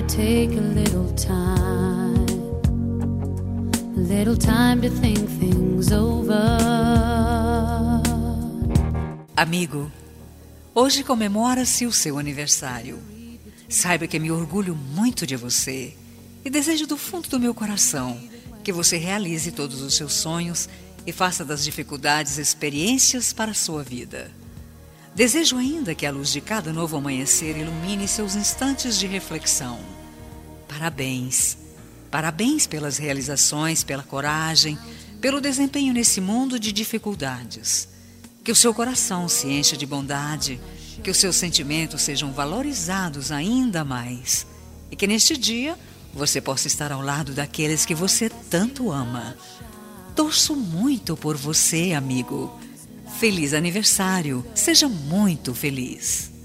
take a little time to think things over. Amigo, hoje comemora-se o seu aniversário. Saiba que me orgulho muito de você e desejo do fundo do meu coração que você realize todos os seus sonhos e faça das dificuldades experiências para a sua vida. Desejo ainda que a luz de cada novo amanhecer ilumine seus instantes de reflexão. Parabéns! Parabéns pelas realizações, pela coragem, pelo desempenho nesse mundo de dificuldades. Que o seu coração se encha de bondade, que os seus sentimentos sejam valorizados ainda mais e que neste dia você possa estar ao lado daqueles que você tanto ama. Torço muito por você, amigo. Feliz aniversário, seja muito feliz.